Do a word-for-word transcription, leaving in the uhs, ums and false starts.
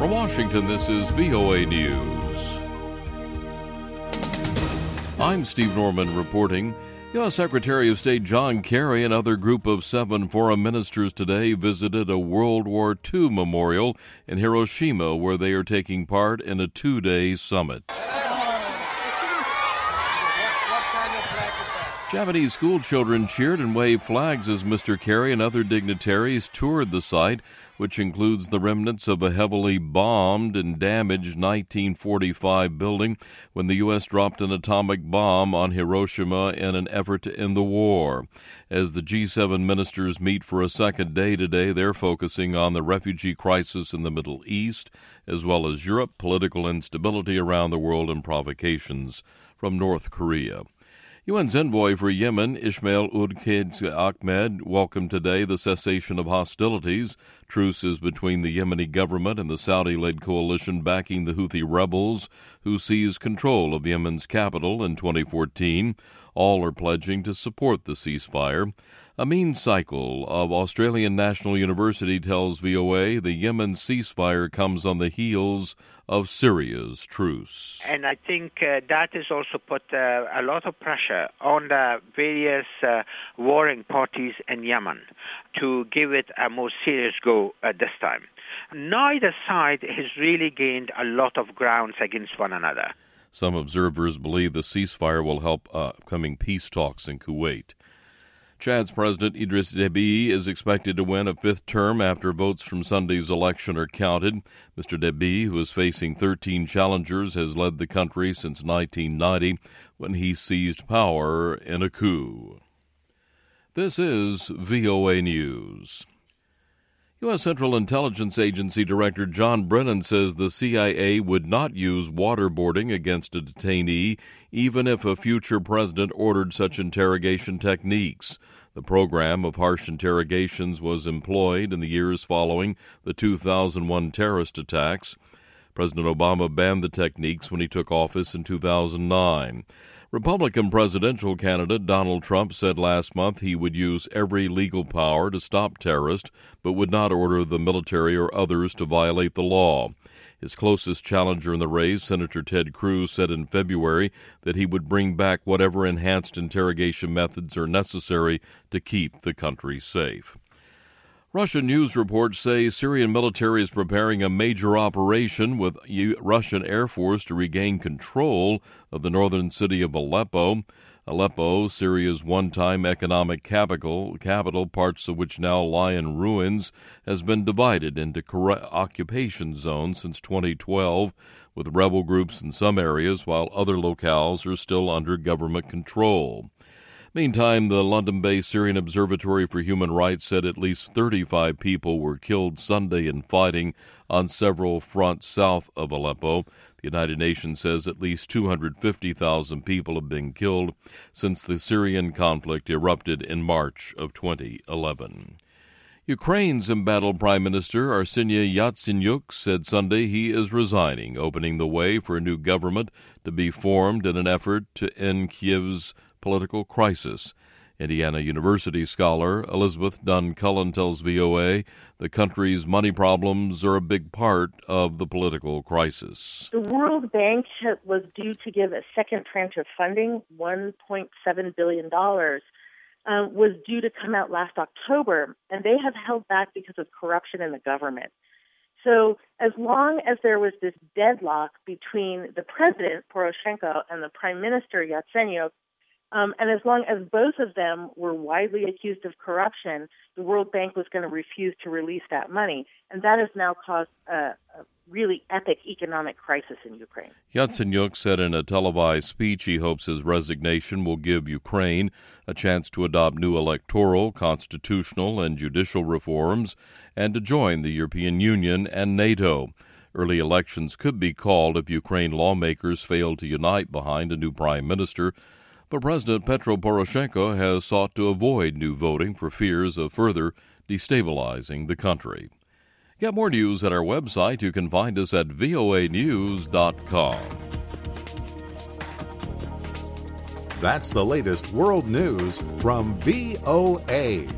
From Washington, this is V O A News. I'm Steve Norman reporting. U S. Secretary of State John Kerry and other group of seven foreign ministers today visited a World War Two memorial in Hiroshima, where they are taking part in a two-day summit. Japanese school children cheered and waved flags as Mister Kerry and other dignitaries toured the site, which includes the remnants of a heavily bombed and damaged nineteen forty-five building when the U S dropped an atomic bomb on Hiroshima in an effort to end the war. As the G seven ministers meet for a second day today, they're focusing on the refugee crisis in the Middle East, as well as Europe, political instability around the world, and provocations from North Korea. U N's envoy for Yemen, Ismail Ould Qais Ahmed, welcomed today the cessation of hostilities. Truces between the Yemeni government and the Saudi-led coalition backing the Houthi rebels, who seized control of Yemen's capital in twenty fourteen. All are pledging to support the ceasefire. Amin Saikal of Australian National University tells V O A the Yemen ceasefire comes on the heels of Syria's truce. And I think uh, that has also put uh, a lot of pressure on the various uh, warring parties in Yemen to give it a more serious go at this time. Neither side has really gained a lot of grounds against one another. Some observers believe the ceasefire will help uh, upcoming peace talks in Kuwait. Chad's President Idriss Déby is expected to win a fifth term after votes from Sunday's election are counted. Mister Déby, who is facing thirteen challengers, has led the country since nineteen ninety, when he seized power in a coup. This is V O A News. U S. Central Intelligence Agency Director John Brennan says the C I A would not use waterboarding against a detainee, even if a future president ordered such interrogation techniques. The program of harsh interrogations was employed in the years following the two thousand one terrorist attacks. President Obama banned the techniques when he took office in two thousand nine. Republican presidential candidate Donald Trump said last month he would use every legal power to stop terrorists, but would not order the military or others to violate the law. His closest challenger in the race, Senator Ted Cruz, said in February that he would bring back whatever enhanced interrogation methods are necessary to keep the country safe. Russian news reports say Syrian military is preparing a major operation with U- Russian Air Force to regain control of the northern city of Aleppo. Aleppo, Syria's one-time economic capital, capital, parts of which now lie in ruins, has been divided into cor- occupation zones since twenty twelve, with rebel groups in some areas, while other locales are still under government control. Meantime, the London-based Syrian Observatory for Human Rights said at least thirty-five people were killed Sunday in fighting on several fronts south of Aleppo. The United Nations says at least two hundred fifty thousand people have been killed since the Syrian conflict erupted in March of twenty eleven. Ukraine's embattled Prime Minister Arseniy Yatsenyuk said Sunday he is resigning, opening the way for a new government to be formed in an effort to end Kyiv's political crisis. Indiana University scholar Elizabeth Dunn Cullen tells V O A the country's money problems are a big part of the political crisis. The World Bank was due to give a second tranche of funding, one point seven billion dollars, uh, was due to come out last October, and they have held back because of corruption in the government. So as long as there was this deadlock between the president, Poroshenko, and the prime minister, Yatsenyuk, Um, and as long as both of them were widely accused of corruption, the World Bank was going to refuse to release that money. And that has now caused a, a really epic economic crisis in Ukraine. Yatsenyuk said in a televised speech he hopes his resignation will give Ukraine a chance to adopt new electoral, constitutional, and judicial reforms and to join the European Union and NATO. Early elections could be called if Ukraine lawmakers fail to unite behind a new prime minister. But President Petro Poroshenko has sought to avoid new voting for fears of further destabilizing the country. Get more news at our website. You can find us at V O A news dot com. That's the latest world news from V O A.